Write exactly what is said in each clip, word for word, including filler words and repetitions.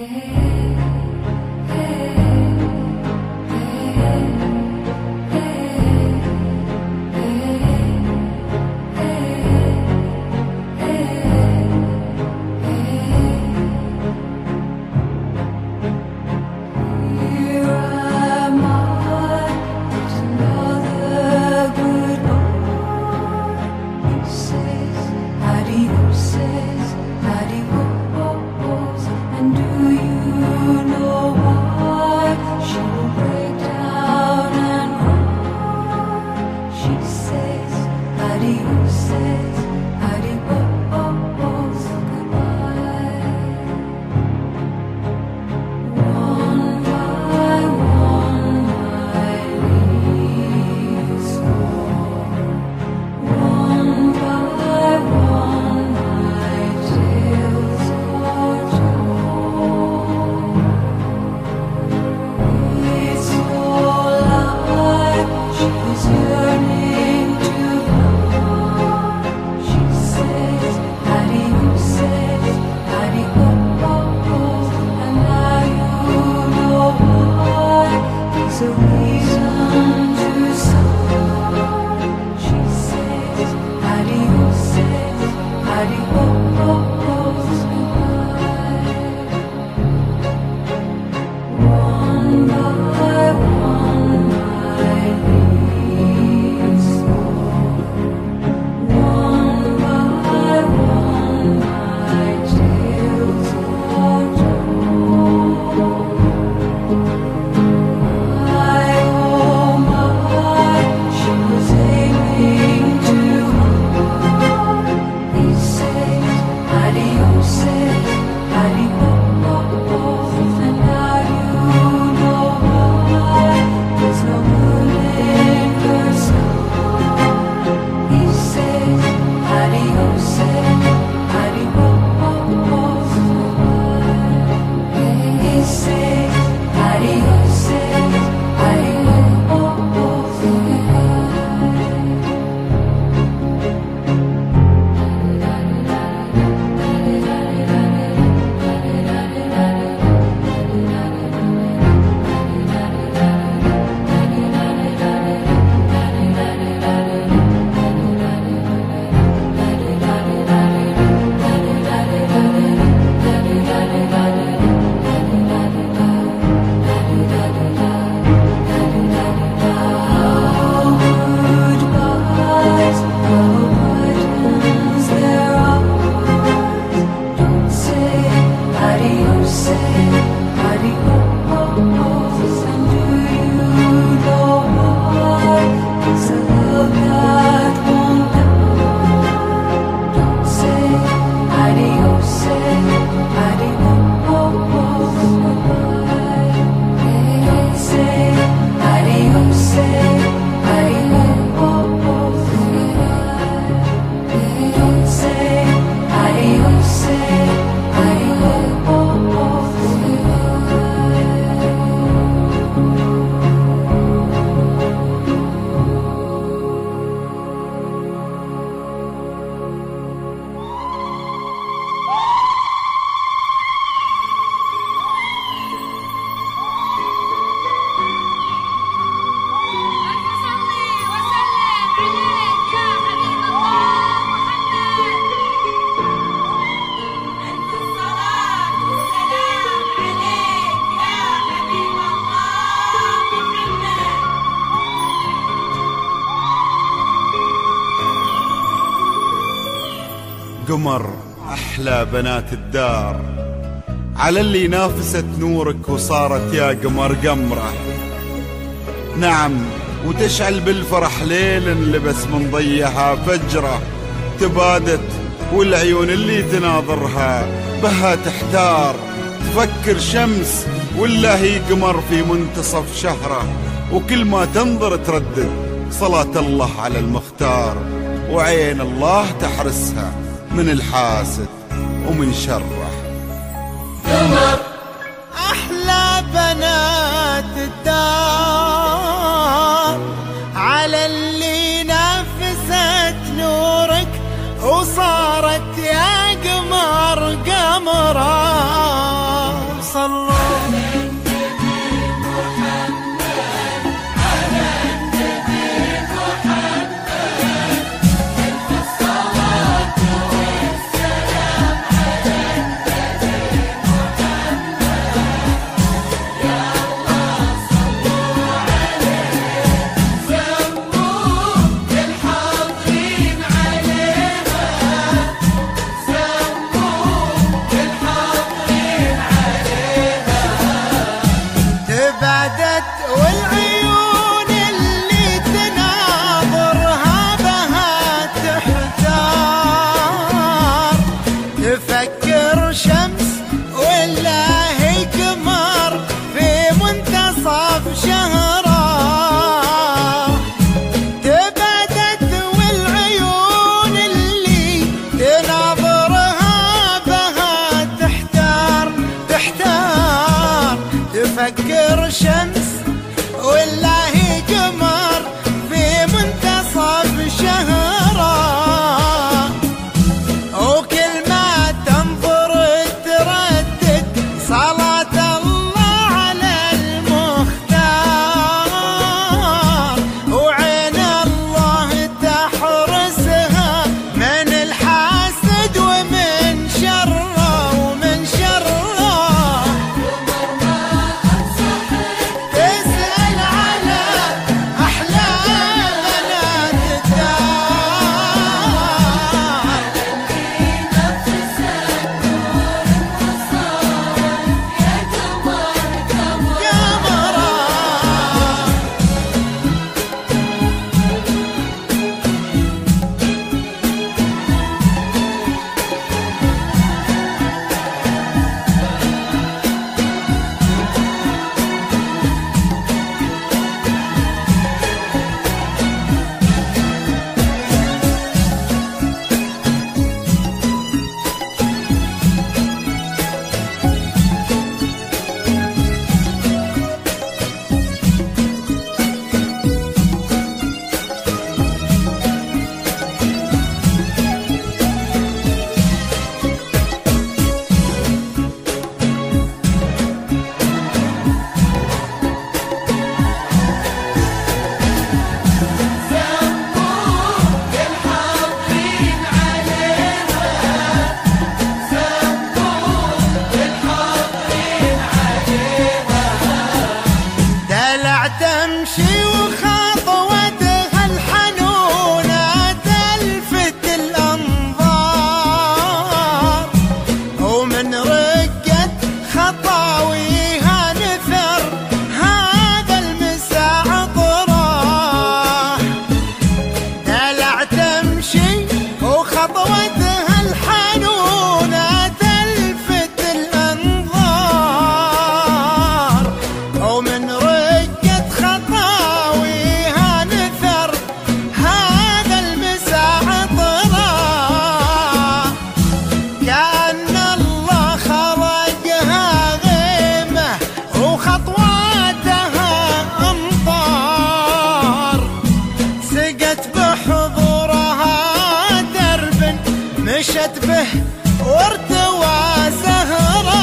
قمر أحلى بنات الدار، على اللي نافست نورك وصارت يا قمر قمرة. نعم وتشعل بالفرح ليل لبس من ضيها فجرة، تبادت والعيون اللي تناظرها بها تحتار، تفكر شمس ولا هي قمر في منتصف شهره، وكل ما تنظر تردد صلاة الله على المختار، وعين الله تحرسها من الحاسد ومن شره. قمر أحلى بنات الدار، على اللي نفست نورك وصارت يا قمر قمرة. تفكر شمس ولا هي قمر في منتصف شهره، تبادت والعيون اللي تناظرها بها تحتار تحتار. تفكر شمس ولا هي قمر في منتصف شهره، وكل ما تنظر تردد صلاة الله على المختار، وعين الله تحرسها من الحاسد ومن شره ومن شره. تسأل على أحلى بنات الدار، تمشي وخطوتها الحنونة تلفت الأنظار، ومن رقة خطاويها نثر هذا المساء طراح. دلع تمشي وخطوتها الحنونة تلفت الأنظار، ومن خطاويها نثر هذا المساء طراح. كأن الله خلقها غيمة وخطواتها أمطار، سقت بحضورها درب مشت به وارتوى زهرا.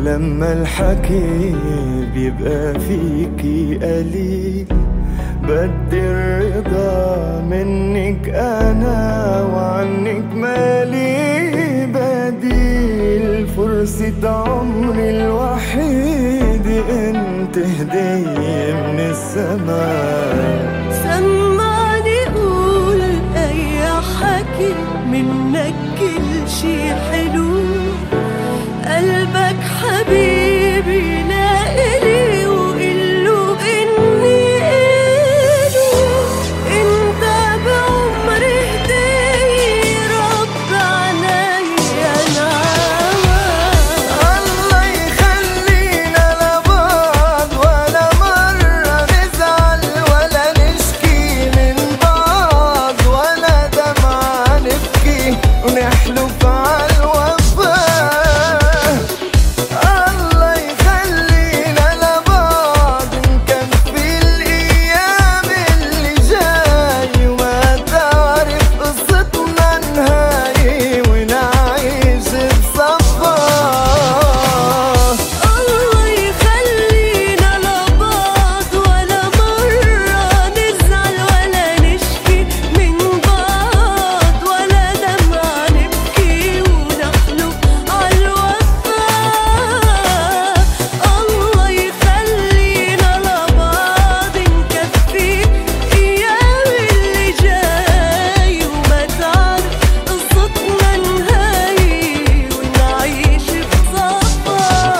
لما الحكي بيبقى فيكي قليل بدي الرضا منك أنا وعنك مالي بديل. فرصة عمري الوحيدة انت هدية من السماء. سمعني قول أي حكي منك كل شي حلو. قلبك حبيبي لإلي وقله إني إله. انت بعمري هدية رب عنايا نعمة. الله يخلينا لبعض ولا مرة نزعل ولا نشكي من بعض ولا دمعة نبكي ونحلف على الوفا. الله يخلينا لبعض نكفي الأيام اللي جاي وما تعرف قصتنا نهاية ونعيش بصفا. الله يخلينا لبعض ولا مرة نزعل ولا نشكي من بعض ولا دمعة نبكي ونحلف عالوفا. الله يخلينا لبعض نكفي أيام اللي جاي وما تعرف قصتنا نهاية ونعيش بصفا.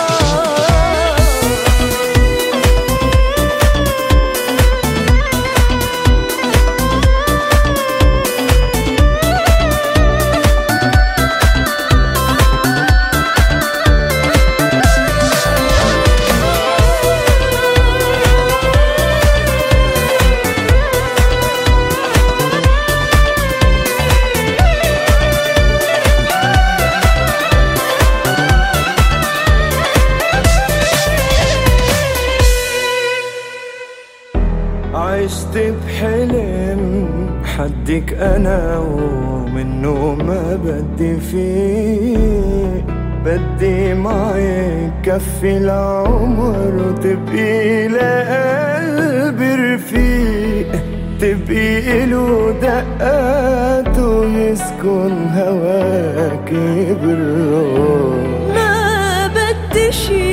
عشت بحلم حدك أنا ومنه ما بدي فيه. بدي معي كفي العمر وتبقي لقلبي رفيق. تبقي له دقات ويسكن هواكي بالروح. ما بدي شي